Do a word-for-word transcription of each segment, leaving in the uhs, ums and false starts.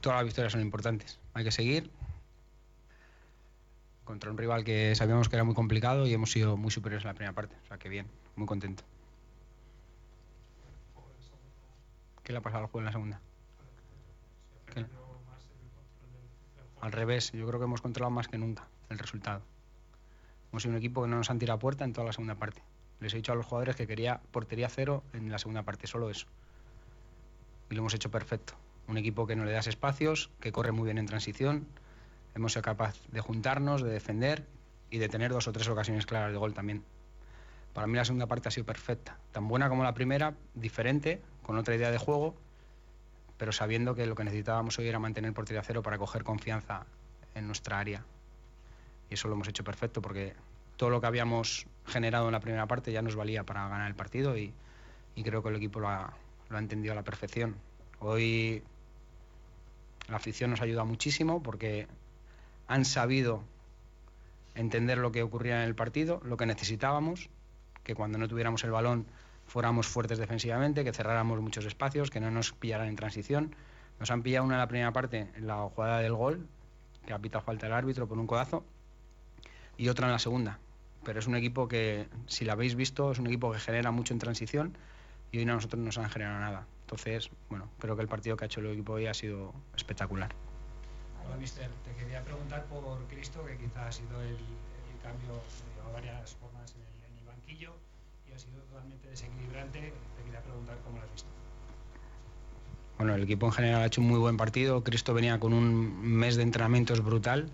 todas las victorias son importantes. Hay que seguir contra un rival que sabíamos que era muy complicado y hemos sido muy superiores en la primera parte. O sea que bien, muy contento. ¿Qué le ha pasado al juego en la segunda? ¿Qué? Al revés, yo creo que hemos controlado más que nunca el resultado. Hemos sido un equipo que no nos han tirado a puerta en toda la segunda parte. Les he dicho a los jugadores que quería portería cero en la segunda parte, solo eso. Y lo hemos hecho perfecto. Un equipo que no le das espacios, que corre muy bien en transición. Hemos sido capaz de juntarnos, de defender y de tener dos o tres ocasiones claras de gol también. Para mí la segunda parte ha sido perfecta. Tan buena como la primera, diferente, con otra idea de juego, pero sabiendo que lo que necesitábamos hoy era mantener portería cero para coger confianza en nuestra área. Y eso lo hemos hecho perfecto porque todo lo que habíamos generado en la primera parte ya nos valía para ganar el partido y, y creo que el equipo lo ha, lo ha entendido a la perfección. Hoy la afición nos ha ayudado muchísimo porque han sabido entender lo que ocurría en el partido, lo que necesitábamos, que cuando no tuviéramos el balón fuéramos fuertes defensivamente, que cerráramos muchos espacios, que no nos pillaran en transición. Nos han pillado una en la primera parte, en la jugada del gol, que ha pitado falta el árbitro por un codazo, y otra en la segunda. Pero es un equipo que, si lo habéis visto, es un equipo que genera mucho en transición y hoy a nosotros no nos han generado nada. Entonces, bueno, creo que el partido que ha hecho el equipo hoy ha sido espectacular. Hola, mister. Te quería preguntar por Cristo, que quizá ha sido el, el cambio de varias formas en el, en el banquillo y ha sido totalmente desequilibrante. Te quería preguntar cómo lo has visto. Bueno, el equipo en general ha hecho un muy buen partido. Cristo venía con un mes de entrenamientos brutal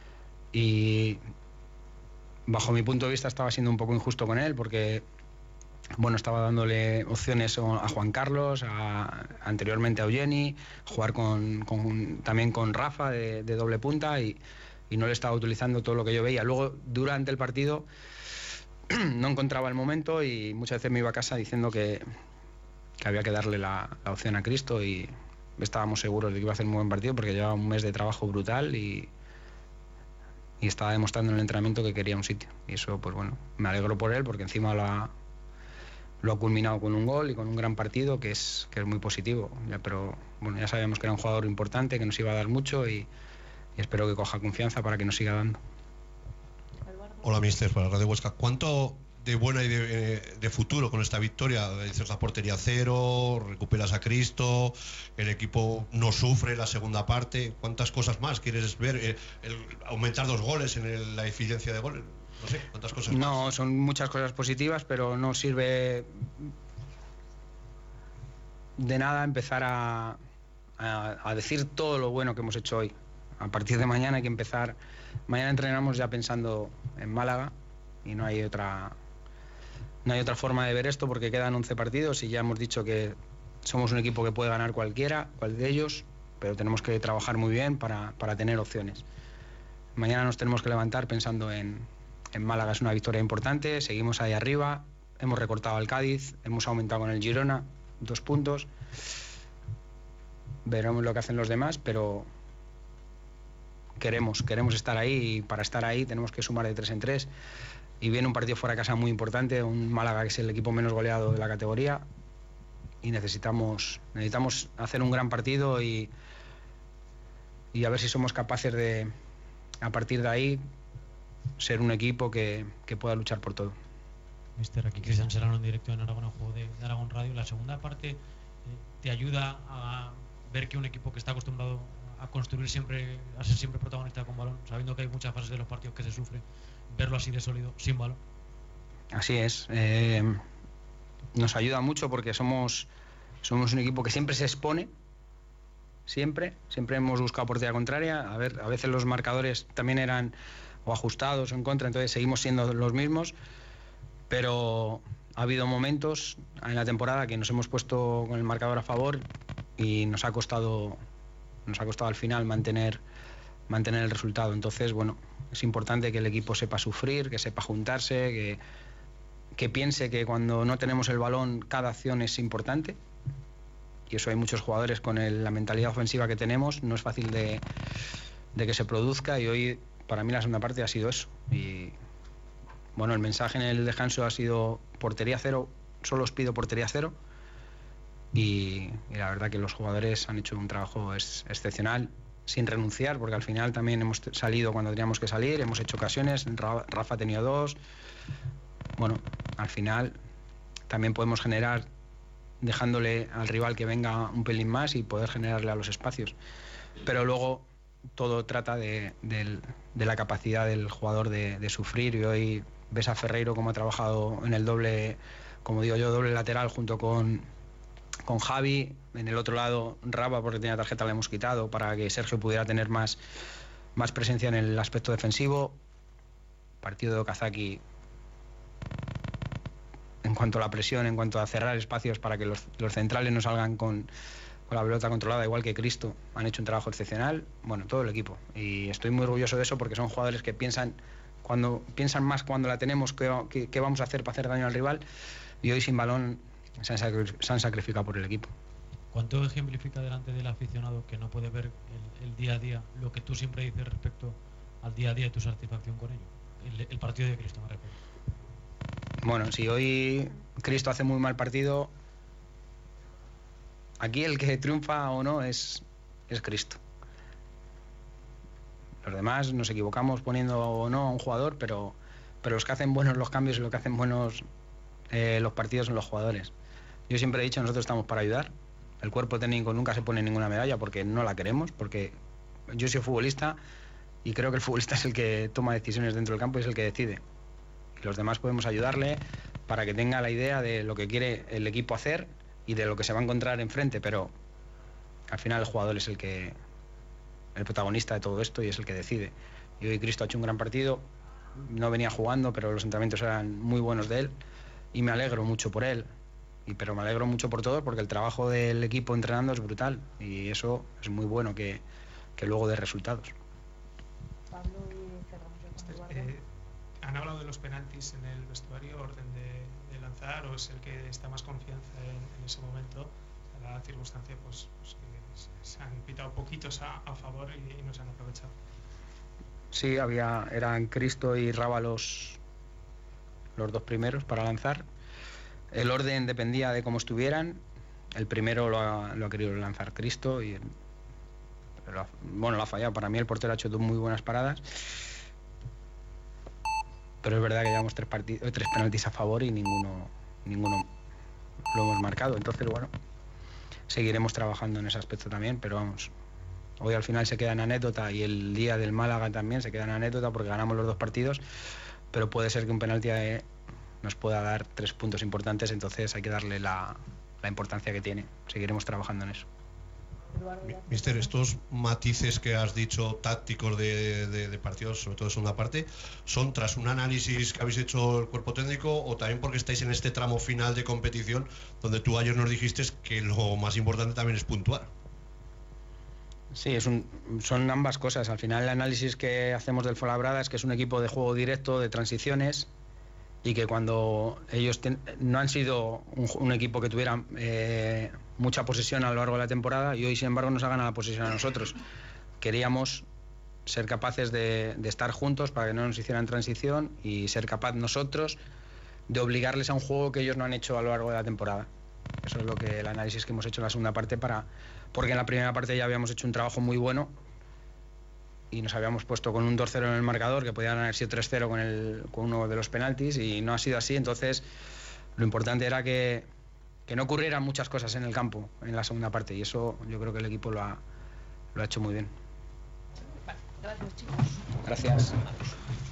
y bajo mi punto de vista estaba siendo un poco injusto con él porque bueno, estaba dándole opciones a Juan Carlos, a, anteriormente a Eugeni, jugar con, con, también con Rafa de, de doble punta y, y no le estaba utilizando todo lo que yo veía. Luego, durante el partido, no encontraba el momento y muchas veces me iba a casa diciendo que, que había que darle la, la opción a Cristo y estábamos seguros de que iba a hacer un buen partido porque llevaba un mes de trabajo brutal y, y estaba demostrando en el entrenamiento que quería un sitio. Y eso, pues bueno, me alegro por él porque encima la... lo ha culminado con un gol y con un gran partido que es, que es muy positivo. Ya, pero bueno, ya sabíamos que era un jugador importante, que nos iba a dar mucho y, y espero que coja confianza para que nos siga dando. Hola, mister, para Radio Huesca. ¿Cuánto de buena y de, de futuro con esta victoria? Dices la portería cero, recuperas a Cristo, el equipo no sufre la segunda parte. ¿Cuántas cosas más quieres ver? El, el aumentar dos goles en el, la eficiencia de goles. No sé, ¿cuántas cosas no, más? son muchas cosas positivas, pero no sirve de nada empezar a, a, a decir todo lo bueno que hemos hecho hoy. A partir de mañana hay que empezar. Mañana entrenamos ya pensando en Málaga y no hay otra, no hay otra forma de ver esto porque quedan once partidos y ya hemos dicho que somos un equipo que puede ganar cualquiera, cual de ellos, pero tenemos que trabajar muy bien para, para tener opciones. Mañana nos tenemos que levantar pensando en En Málaga es una victoria importante, seguimos ahí arriba, hemos recortado al Cádiz, hemos aumentado con el Girona, dos puntos. Veremos lo que hacen los demás, pero queremos, queremos estar ahí y para estar ahí tenemos que sumar de tres en tres. Y viene un partido fuera de casa muy importante, un Málaga que es el equipo menos goleado de la categoría y necesitamos, necesitamos hacer un gran partido y, y a ver si somos capaces de, a partir de ahí, ser un equipo que, que pueda luchar por todo. Mister, aquí Cristian Serrano en directo en Aragón, en juego de, de Aragón Radio. La segunda parte eh, te ayuda a ver que un equipo que está acostumbrado a construir siempre, a ser siempre protagonista con balón, sabiendo que hay muchas fases de los partidos que se sufren, verlo así de sólido, sin balón. Así es. Eh, nos ayuda mucho porque somos, somos un equipo que siempre se expone, siempre, siempre hemos buscado portería contraria. A ver, a veces los marcadores también eran o ajustados o en contra, entonces seguimos siendo los mismos, pero ha habido momentos en la temporada que nos hemos puesto con el marcador a favor y nos ha costado nos ha costado al final mantener mantener el resultado. Entonces, bueno, es importante que el equipo sepa sufrir, que sepa juntarse, que, que piense que cuando no tenemos el balón cada acción es importante, y eso hay muchos jugadores con el, la mentalidad ofensiva que tenemos, no es fácil de, de que se produzca y hoy para mí la segunda parte ha sido eso. Y bueno, el mensaje en el descanso ha sido portería cero, solo os pido portería cero y, y la verdad que los jugadores han hecho un trabajo es, excepcional, sin renunciar, porque al final también hemos salido cuando teníamos que salir, hemos hecho ocasiones, Rafa ha tenido dos. Bueno, al final también podemos generar dejándole al rival que venga un pelín más y poder generarle a los espacios, pero luego todo trata de, de, de la capacidad del jugador de, de sufrir. Y hoy ves a Ferreiro como ha trabajado en el doble, como digo yo, doble lateral junto con, con Javi. En el otro lado Raba, porque tenía tarjeta, le hemos quitado para que Sergio pudiera tener más, más presencia en el aspecto defensivo. Partido de Okazaki en cuanto a la presión, en cuanto a cerrar espacios para que los, los centrales no salgan con, con la pelota controlada, igual que Cristo. Han hecho un trabajo excepcional, bueno, todo el equipo, y estoy muy orgulloso de eso, porque son jugadores que piensan cuando piensan más cuando la tenemos, qué, qué, qué vamos a hacer para hacer daño al rival, y hoy sin balón se han, sacri se han sacrificado por el equipo. ¿Cuánto ejemplifica delante del aficionado que no puede ver el, el día a día lo que tú siempre dices respecto al día a día y tu satisfacción con ello? El, el partido de Cristo, me refiero. Bueno, si hoy Cristo hace muy mal partido, aquí el que triunfa o no es, es Cristo. Los demás nos equivocamos poniendo o no a un jugador, pero, pero los que hacen buenos los cambios y los que hacen buenos eh, los partidos son los jugadores. Yo siempre he dicho, nosotros estamos para ayudar. El cuerpo técnico nunca se pone ninguna medalla porque no la queremos, porque yo soy futbolista y creo que el futbolista es el que toma decisiones dentro del campo y es el que decide. Y los demás podemos ayudarle para que tenga la idea de lo que quiere el equipo hacer y de lo que se va a encontrar enfrente, pero al final el jugador es el que el protagonista de todo esto y es el que decide. Y hoy Cristo ha hecho un gran partido, no venía jugando, pero los entrenamientos eran muy buenos de él y me alegro mucho por él, y, pero me alegro mucho por todos, porque el trabajo del equipo entrenando es brutal y eso es muy bueno que, que luego dé resultados. Pablo y cerramos el eh, ¿Han hablado de los penaltis en el vestuario, orden de, de lanzar, o es el que está más confianza en, en ese momento? La circunstancia, pues, pues que se han pitado poquitos a, a favor y, y no se han aprovechado. Sí, había, eran Cristo y Raba los, los dos primeros para lanzar. El orden dependía de cómo estuvieran. El primero lo ha, lo ha querido lanzar Cristo y el, lo ha, bueno, lo ha fallado. Para mí el portero ha hecho dos muy buenas paradas, pero es verdad que llevamos tres, tres penaltis a favor y ninguno, ninguno lo hemos marcado. Entonces, bueno, seguiremos trabajando en ese aspecto también, pero vamos, hoy al final se queda en anécdota y el día del Málaga también se queda en anécdota porque ganamos los dos partidos, pero puede ser que un penalti nos pueda dar tres puntos importantes, entonces hay que darle la, la importancia que tiene. Seguiremos trabajando en eso. Mister, estos matices que has dicho tácticos de, de, de partidos, sobre todo en segunda parte, ¿son tras un análisis que habéis hecho el cuerpo técnico o también porque estáis en este tramo final de competición donde tú ayer nos dijiste que lo más importante también es puntuar? Sí, es un, son ambas cosas. Al final el análisis que hacemos del Fuenlabrada es que es un equipo de juego directo, de transiciones, y que cuando ellos ten, no han sido un, un equipo que tuviera eh, mucha posesión a lo largo de la temporada, y hoy sin embargo nos ha ganado la posesión a nosotros. Queríamos ser capaces de, de estar juntos para que no nos hicieran transición y ser capaz nosotros de obligarles a un juego que ellos no han hecho a lo largo de la temporada. Eso es lo que el análisis que hemos hecho en la segunda parte, para porque en la primera parte ya habíamos hecho un trabajo muy bueno y nos habíamos puesto con un dos cero en el marcador, que podían haber sido tres cero con, el, con uno de los penaltis, y no ha sido así. Entonces lo importante era que, que no ocurrieran muchas cosas en el campo en la segunda parte, y eso yo creo que el equipo lo ha, lo ha hecho muy bien. Vale, gracias, chicos. Gracias.